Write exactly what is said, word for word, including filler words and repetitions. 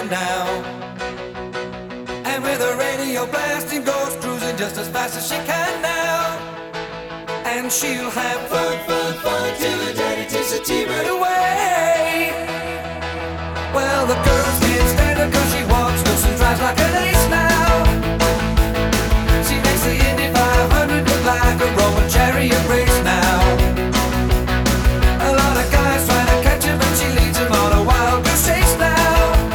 right now. And with the radio blasting, goes cruising just as fast as she can now. And she'll have food.